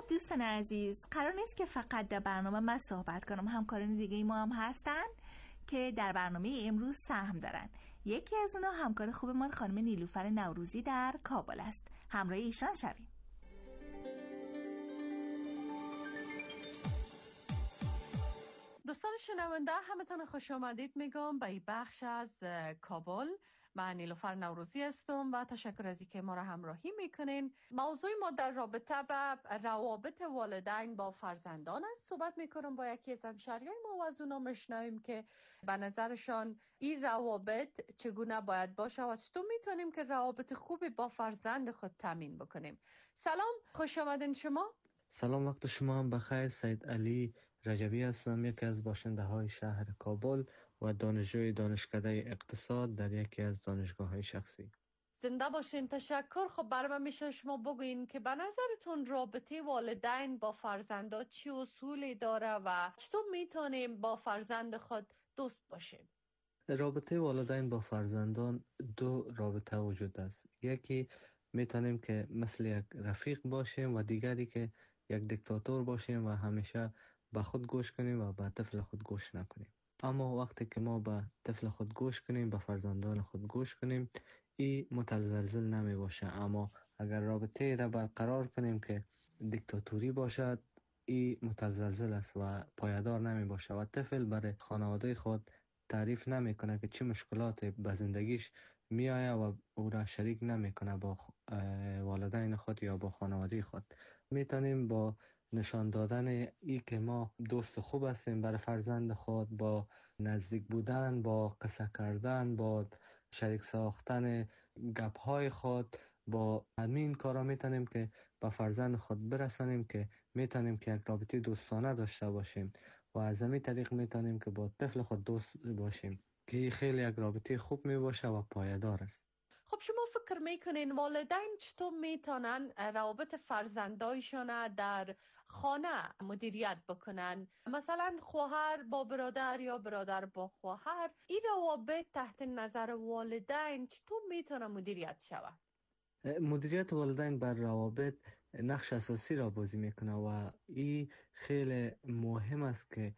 دوستان عزیز، قرار نیست که فقط در برنامه من صحبت کنم، همکاران دیگه ما هم هستن که در برنامه امروز سهم دارن. یکی از اونها همکار خوبمان خانم نیلوفر نوروزی در کابل است. همراه ایشان شویم. دوستان شنونده، همتون خوش آمدید میگم به این بخش از کابل. من نیلوفر نوروزی هستم و تشکر از اینکه ما را همراهی میکنین. موضوع ما در رابطه به روابط والدین با فرزندان است. صحبت میکنم با یکی از همشهریای ما و از اونا میشنویم که به نظرشان این روابط چگونه باید باشه و چطور میتونیم که روابط خوبی با فرزند خود تامین بکنیم. سلام، خوش آمدین شما. سلام، وقت شما هم بخیر. سید علی رجبی هستم، یکی از باشنده های شهر کابل و دانشجوی دانشکده اقتصاد در یکی از دانشگاه‌های شخصی. زنده باشین. تشکر. خب برام میشه شما بگوین که به نظرتون رابطه والدین با فرزندا چی اصولی داره و چطور میتونیم با فرزند خود دوست باشیم؟ رابطه والدین با فرزندان دو رابطه وجود است. یکی میتونیم که مثل یک رفیق باشیم و دیگری که یک دیکتاتور باشیم و همیشه به خود گوش کنیم و به طفل خود گوش نکنیم. اما وقتی که ما به طفل خود گوش کنیم، به فرزندان خود گوش کنیم، این متزلزل نمی باشه. اما اگر رابطه را برقرار کنیم که دیکتاتوری باشد، این متزلزل است و پایدار نمی باشه و طفل برای خانواده خود تعریف نمی کنه که چه مشکلات به زندگیش می آید و او را شریک نمی کنه با والدین خود یا با خانواده خود. میتونیم با نشان دادن ای که ما دوست خوب هستیم برای فرزند خود، با نزدیک بودن، با قصه کردن، با شریک ساختن گپ‌های خود، با همین کارا میتونیم که با فرزند خود برسانیم که میتونیم که یک رابطه دوستانه داشته باشیم و از همین طریق میتونیم که با طفل خود دوست باشیم که خیلی یک رابطه خوب میباشه و پایدار است. خب شما فکر میکنین والدین چطور میتونن روابط فرزندایشان در خانه مدیریت بکنن؟ مثلا خواهر با برادر یا برادر با خواهر، این روابط تحت نظر والدین چطور میتونه مدیریت شود؟ مدیریت والدین بر روابط نقش اساسی را بازی میکنه و این خیلی مهم است که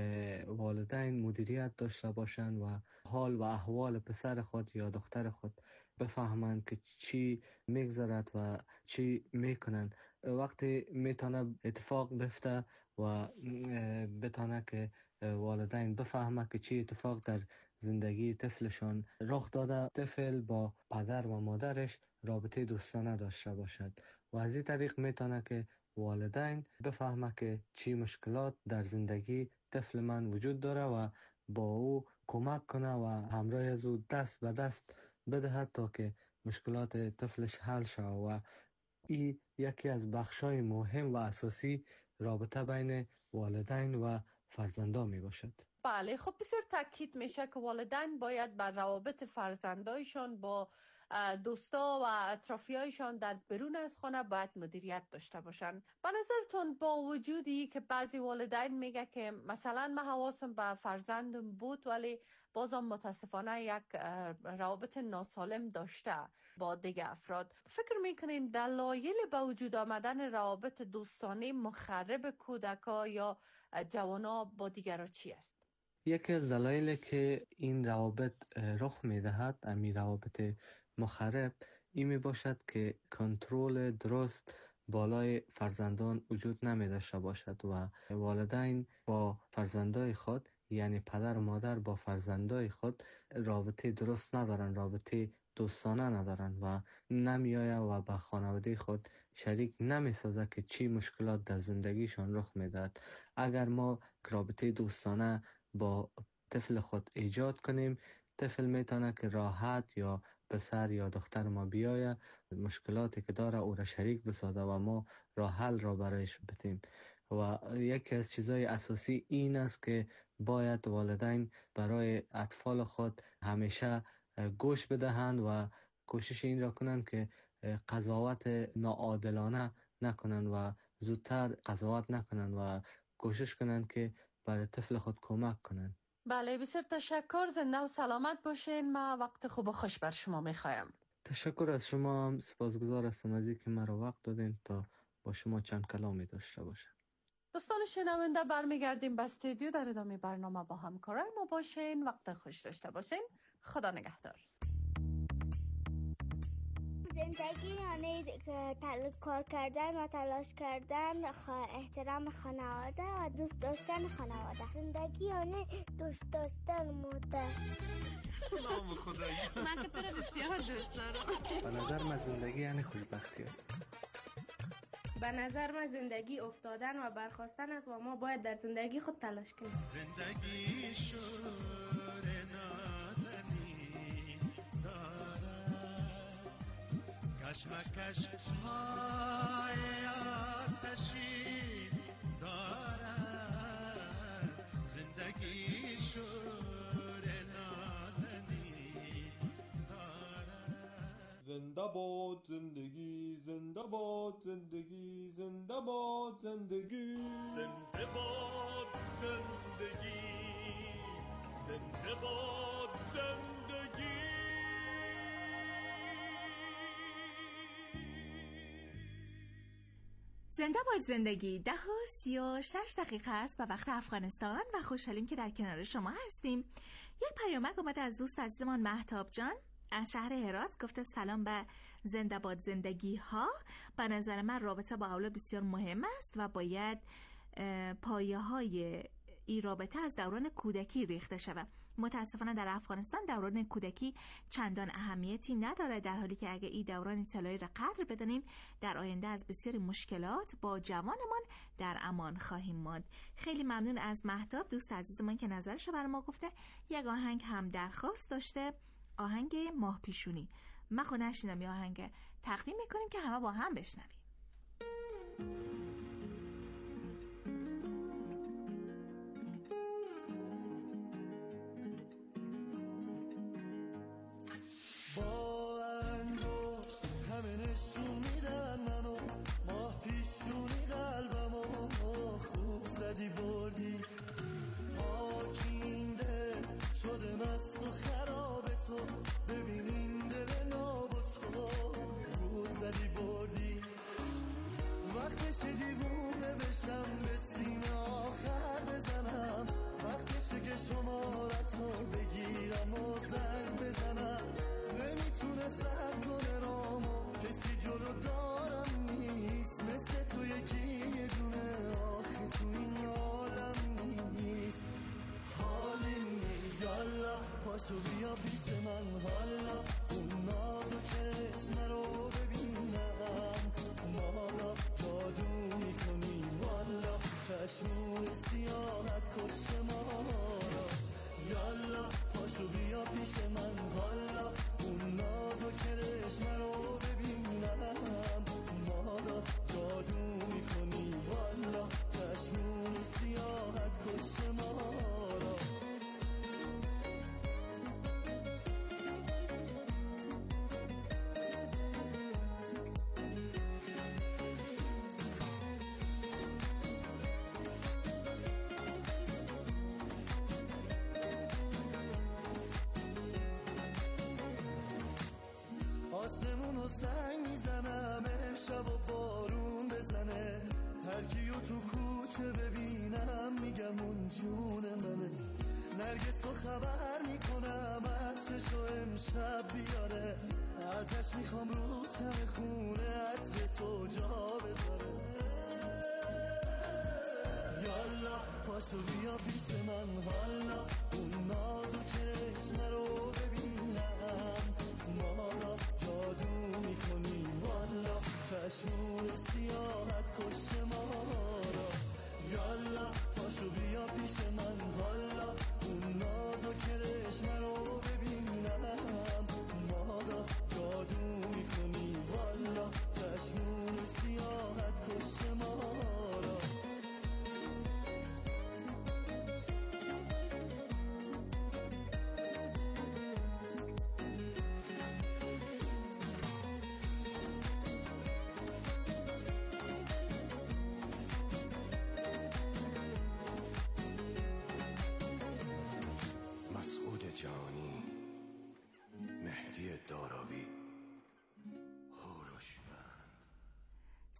والدین مدیریت داشته باشند و حال و احوال پسر خود یا دختر خود بفهمند که چی میگذرد و چی میکنند. وقتی میتونه اتفاق بفته و بتونه که والدین بفهمه که چی اتفاق در زندگی طفلشان رخ داده، طفل با پدر و مادرش رابطه دوستانه داشته باشد و از این طریق میتونه که والدین بفهمه که چی مشکلات در زندگی طفل من وجود داره و با او کمک کنه و همراه از او دست به دست بدهد تا که مشکلات طفلش حل شود و این یکی از بخشای مهم و اساسی رابطه بین والدین و فرزندان می باشد. بله، خب بسیار تاکید میشه که والدین باید بر روابط فرزندایشان با دوستا و اطرافیایشان در بیرون از خانه باید مدیریت داشته باشن. به نظرتون با وجودی که بعضی والدین میگه که مثلا من حواسم به فرزندم بود ولی بازم متاسفانه یک روابط ناسالم داشته با دیگه افراد، فکر میکنین دلایل به وجود آمدن روابط دوستانه مخرب کودکا یا جوانا با دیگران چی است؟ یکی از دلایل که این روابط رخ میدهد، امی روابط مخرب، این می باشد که کنترل درست بالای فرزندان وجود نمی داشته باشد و والدین با فرزندای خود، یعنی پدر و مادر با فرزندای خود رابطه درست ندارن، رابطه دوستانه ندارن و نمی آید و به خانواده خود شریک نمی سازه که چی مشکلات در زندگیشان رخ می دهد. اگر ما رابطه دوستانه با طفل خود ایجاد کنیم، طفل میتونه که راحت یا پسر یا دختر ما بیایه مشکلاتی که داره او را شریک بسازه و ما راه حل را برایش بدیم. و یکی از چیزهای اساسی این است که باید والدین برای اطفال خود همیشه گوش بدهند و کوشش این را کنند که قضاوت ناعادلانه نکنند و زودتر قضاوت نکنند و کوشش کنند که برای طفل خود کمک کنند. بله، بسیار تشکر. زنده و سلامت باشین. ما وقت خوب و خوش بر شما میخوایم. تشکر از شما هم. سپاسگزار هستم از اینکه مرا وقت دادین تا با شما چند کلامی داشته باشم. دوستان شنونده برمیگردیم به استودیو. در ادامه برنامه با همکارای ما باشین. وقت خوش داشته باشین. خدا نگهدار. زندگی یعنی کار کردن و تلاش کردن، احترام خانواده و دوست داشتن خانواده. زندگی یعنی دوست داشتن مادر. نام خدایی من که تو رو بسیار دوست دارم. به نظر من زندگی یعنی خوشبختی است. به نظر من زندگی افتادن و برخاستن است و ما باید در زندگی خود تلاش کنیم. زندگی شور نازنین دارد، کشمکش های آتشین دارد. زندگی شور نازنین دارد. زنده باد زندگی، زنده باد زندگی، زنده باد زندگی، زنده باد زندگی، زنده باد زندگی. زنده باد زندگی. 10:36 است به وقت افغانستان و خوشحالیم که در کنار شما هستیم. یک پیامک اومده از دوست عزیزمان مهتاب جان از شهر هرات. گفته سلام به زنده باد زندگی ها. به نظر من رابطه با اولاد بسیار مهم است و باید پایه های این رابطه از دوران کودکی ریخته شود. متاسفانه در افغانستان دوران کودکی چندان اهمیتی نداره، در حالی که اگه این دوران طلایی را قدر بدانیم در آینده از بسیاری مشکلات با جوانمان در امان خواهیم ماند. خیلی ممنون از مهتاب دوست عزیزمان که نظرش بر ما گفته. یک آهنگ هم درخواست داشته، آهنگ ماه پیشونی. من خود نشنیدم، یه آهنگ تقدیم میکنیم که همه با هم بشنویم. با انگشت همه نشون میدن منو، ماه پیشونی قلبمو خوب زدی بردی. پاکین دل شده مست و خراب تو، ببینین دل نابت تو خوب زدی بردی. وقتشه دیوونه بشم به سینه آخر بزنم، وقتشه که شمارتو بگیرم و زنگ بزنم. نمیتونه سرد کنه رامو، کسی جلو دارم نیست مثل تو یکی یه دونه، آخه تو این عالم نیست. حالی نیست یالا پاشو بیا پیش من، حالا اون نازو چشم رو ببینم. مالا جادو میکنی والا، چشمون سیاحت کش ما را. یالا پاشو بیا پیش من، حالا اون نازو کرشم رو ببینم. مالا جادو میکنی والا، چشمون سیاحت کش ما را. آسمونو سنگ میزنم امشب و بارون بزنه، هرکیو تو کوچه ببینم میگم اون جون منه. نرگسو خبر میکنم عطرشو امشب بیاره، ازش میخوام رو تم خونه عطر تو جا بذاره. یالا پاشو بیا پیش من، حالا اون نازو چشم رو ببینم. مالا جادو میکنی والا، چشمون سیاحت کش ما را. یالا پاشو بیا پیش من، حالا اون نازو کرشم رو ببینم. مالا جادو میکنی والا، چشمون سیاحت کش ما را.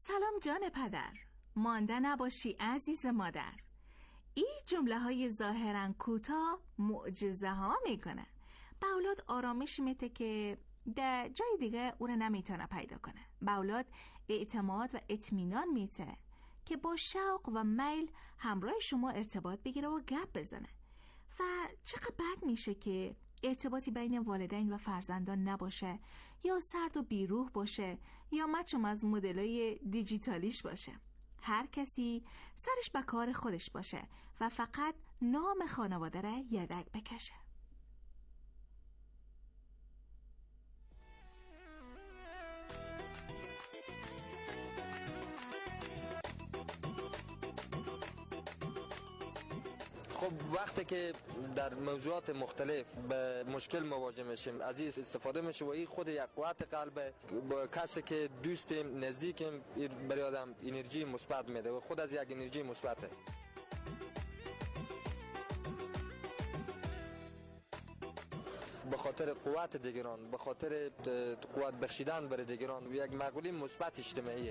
سلام جان پدر، مانده نباشی عزیز مادر. این جمله های ظاهرا کوتاه معجزه ها میکنه. به اولاد آرامش میده که در جای دیگه او رو نمیتونه پیدا کنه. به اولاد اعتماد و اطمینان میده که با شوق و میل همراه شما ارتباط بگیره و گپ بزنه. و چقدر بد میشه که ارتباطی بین والدین و فرزندان نباشه، یا سرد و بیروح باشه، یا مچم از مدلای دیجیتالیش باشه. هر کسی سرش به کار خودش باشه و فقط نام خانواده را یدک بکشه. خب وقتی که در موضوعات مختلف به مشکل مواجه میشیم، از این استفاده میشه و این خود یک قوت قلب با کسی که دوستیم نزدیکیم برای آدم انرژی مثبت میده و خود از یک انرژی مثبته. به خاطر قوت دیگران، به خاطر قوت بخشیدن برای دیگران، یک مقوله مثبت اجتماعیه.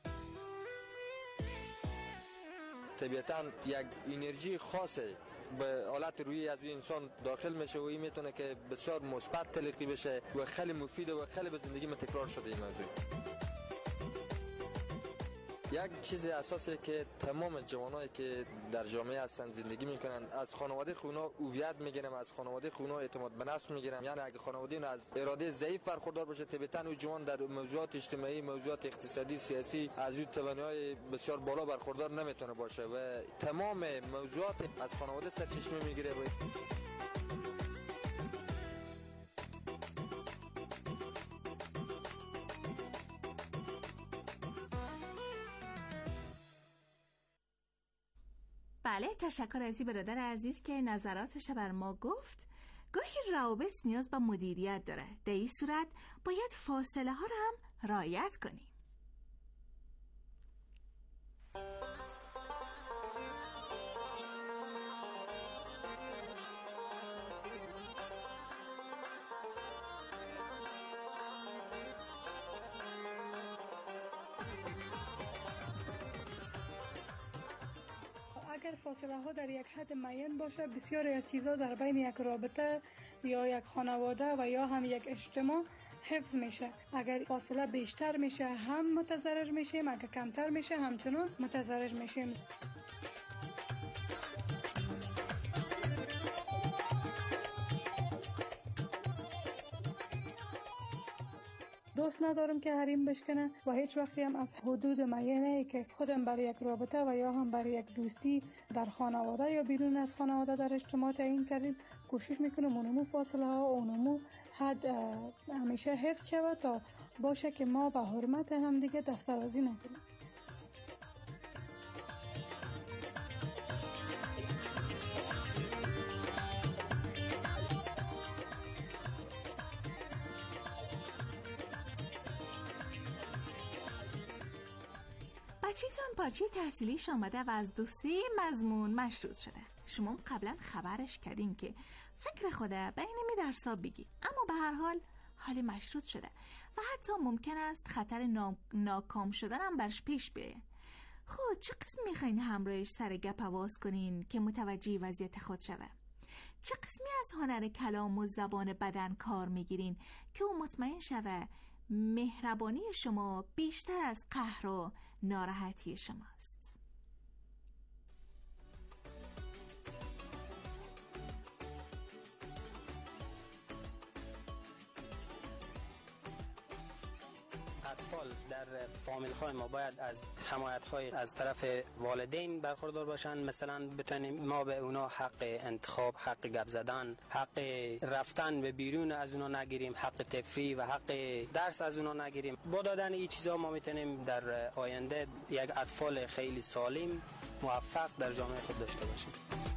طبیعتاً یک انرژی خاصه به حالت روحی از این انسان داخل میشه و این میتونه که بسیار مثبت تلقی بشه و خیلی مفیده و خیلی به زندگی ما تکرار شده این موضوع. یک چیز اساسی که تمام جوانایی که در جامعه هستن زندگی میکنن از خانواده خونا هویت میگیرن، از خانواده خونا اعتماد به نفس میگیرن. یعنی اگه خانواده اون از اراده ضعیف برخوردار باشه، طبیعتاً اون جوان در موضوعات اجتماعی، موضوعات اقتصادی، سیاسی از اون توانایی بسیار بالا برخوردار نمیتونه باشه و تمام موضوعات از خانواده سرچشمه میگیره. بله، تشکر از این برادر عزیز که نظراتش بر ما گفت. گاهی روابط نیاز به مدیریت داره. در این صورت باید فاصله ها رو هم رعایت کنیم. اگر فاصله ها در یک حد معین باشه، بسیاری از چیزها در بین یک رابطه یا یک خانواده و یا هم یک اجتماع حفظ میشه. اگر فاصله بیشتر میشه هم متضرر میشیم، اگر کمتر میشه همچنان متضرر میشیم. دوست ندارم که حریم بشکنه و هیچ وقتی هم از حدود معینه که خودم برای یک رابطه و یا هم برای یک دوستی در خانواده یا بیرون از خانواده در اجتماع تعیین کردیم، کوشش میکنم اونمو فاصله ها و اونمو حد همیشه حفظ شود تا باشه که ما به حرمت هم دیگه دسترازی نکنیم. بچه‌تون پارچه تحصیلیش آمده و از 2-3 مضمون مشروط شده. شما قبلا خبرش کردین که فکر خوده بین می درسا بگی، اما به هر حال مشروط شده و حتی ممکن است خطر ناکام شدن هم برش پیش بیه. خب چه قسم میخواین همراهش سر گپ آواز کنین که متوجه وضعیت خود شوه؟ چه قسمی از هنر کلام و زبان بدن کار میگیرین که او مطمئن شوه مهربانی شما بیشتر از قهر و ناراحتی شماست؟ اطفال در فامیل های ما باید از حمایت های از طرف والدین برخوردار باشن. مثلا بتونیم ما به اونا حق انتخاب، حق گپ زدن، حق رفتن به بیرون از اونا نگیریم، حق تفریح و حق درس از اونا نگیریم. با دادن این چیزا ما میتونیم در آینده یک اطفال خیلی سالم موفق در جامعه خود داشته باشیم.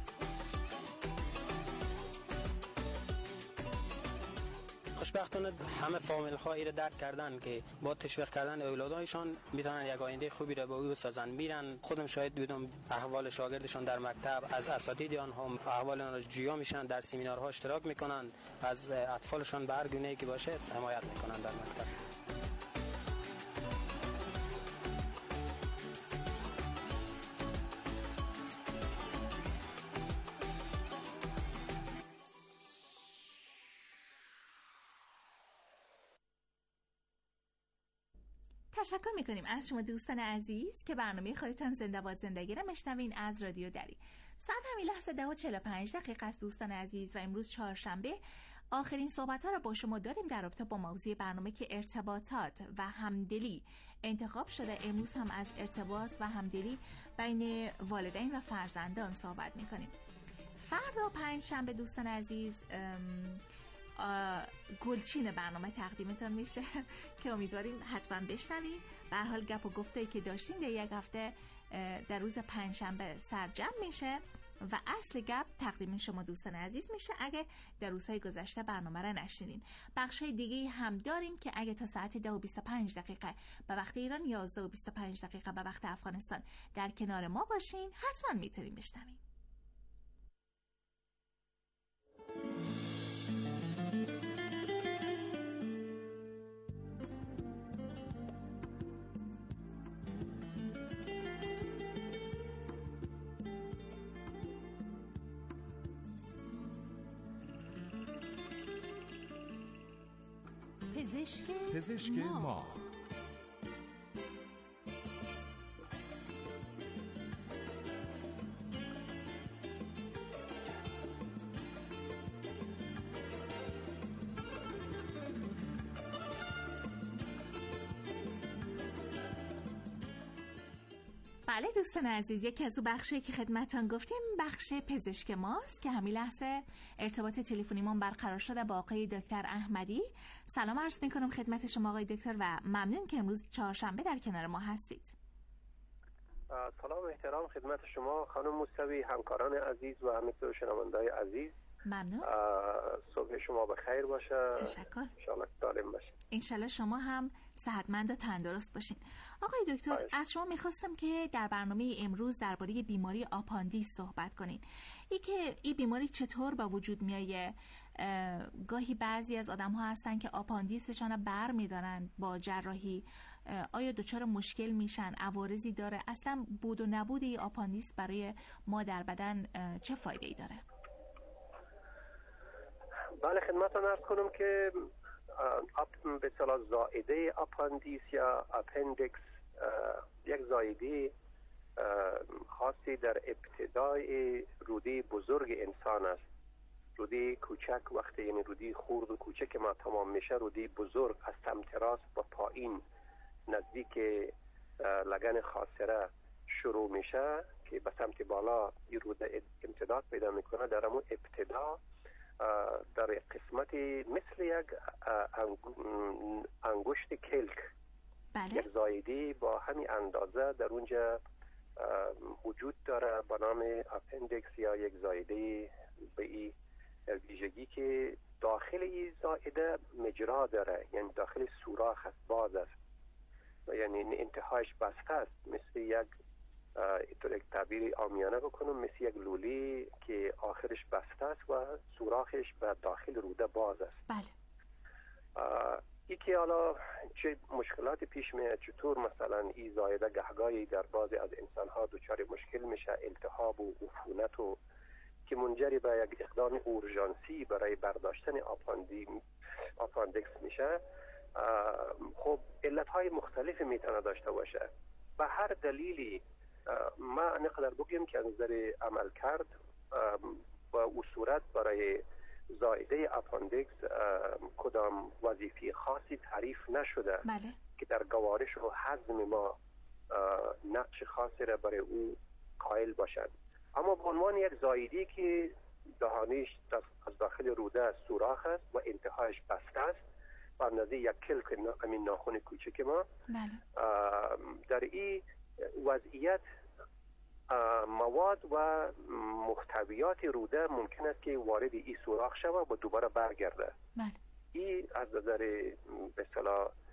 خوشبختانه همه فامیل ها ایره درک کردن که با تشویق کردن اولادایشان میتونن یک آینده خوبی را به او بسازن. میرن خودم شاهد بودم احوال شاگردشان در مکتب، از اساتید آنها احوال آنها جویا میشن، در سمینارها اشتراک میکنن، از اطفالشان به هر گونه‌ای که باشه حمایت میکنن در مکتب. تشکر میکنیم از شما دوستان عزیز که برنامه خودتان زنده باد زندگی را میشنوین از رادیو دری. ساعت همین لحظه 10:45 است دوستان عزیز و امروز چهارشنبه آخرین صحبت ها را با شما داریم در رابطه با موضوع برنامه که ارتباطات و همدلی انتخاب شده. امروز هم از ارتباط و همدلی بین والدین و فرزندان صحبت میکنیم. فردا پنجشنبه دوستان عزیز گلچین برنامه تقدیمتان میشه که امیدواریم حتما بشنوید. به هر حال گپ و گفته‌ای که داشتیم در یک هفته در روز پنجشنبه سرجم میشه و اصل گپ تقدیم شما دوستان عزیز میشه اگه در روزهای گذشته برنامه را نشنیدین. بخشای دیگه هم داریم که اگه تا ساعت 10:25 به وقت ایران 11:25 به وقت افغانستان در کنار ما باشین حتما میتونیم بشنوین. پزشک ما. بله دوستان عزیز، یکی از اون بخشی که خدمتان گفتیم بخش پزشک ماست که همین لحظه ارتباط تلفنیمون برقرار شده با آقای دکتر احمدی. سلام عرض میکنم خدمت شما آقای دکتر و ممنون که امروز چهارشنبه در کنار ما هستید. سلام احترام خدمت شما خانم موسوی، همکاران عزیز و همینطور شنونده‌های عزیز. ممنون. صبح شما بخیر باشه. تشکر. انشالله سالم باشه. انشالله شما هم صحتمند و تندرست باشین. آقای دکتر از شما میخواستم که در برنامه امروز درباره بیماری آپاندیس صحبت کنین. این بیماری چطور به وجود میایه؟ گاهی بعضی از آدم ها هستن که آپاندیسشان رو بر میدارن با جراحی. آیا دچار مشکل میشن؟ عوارضی داره؟ اصلا بود و نبود این آپاندیس برای ما در بدن چه فایده ای داره؟ بله خدمتتون عرض کنم که به اصطلاح زائده آپاندیس یا اپندیکس یک زائده خاصی در ابتدای روده بزرگ انسان است. روده کوچک وقتی یعنی روده خرد و کوچک ما تمام میشه، روده بزرگ از سمت راست با پایین نزدیک لگن خاصره شروع میشه که به سمت بالا این روده امتداد پیدا میکنه. در همون ابتدا در قسمت مثل یک انگشت کلک یک زایده با همین اندازه در اونجا وجود داره به نام اپندیکس یا یک زایده به این ویژگی که داخل این زایده مجرا داره، یعنی داخل سوراخ است، باز است، یعنی انتهایش بسته است، مثل یک اینطور یک تعبیر عامیانه بکنم مثل یک لولی که آخرش بسته است و سوراخش به داخل روده باز است. بله. ای که حالا چه مشکلات پیش میاد، چطور مثلا این زایده گهگاهی در بعضی از انسان‌ها دچار مشکل میشه، التهاب و عفونت و که منجر به یک اقدام اورژانسی برای برداشتن آپاندیکس میشه. خب علت‌های مختلفی میتونه داشته باشه. به هر دلیلی ما نقدر بگیم که از نظر عمل کرد و او صورت برای زائده آپاندیکس کدام وظیفه خاصی تعریف نشده. بله. که در گوارش و هضم ما نقش خاصی را برای او قائل باشند. اما به عنوان یک زائده که دهانش از داخل روده سوراخ است و انتهایش بسته است و اندازه یک کلک همین ناخن کوچک ما. بله. در این وضعیت مواد و محتویات روده ممکن است که وارد این سوراخ شود و دوباره برگرده. بله. این از نظر به اصطلاح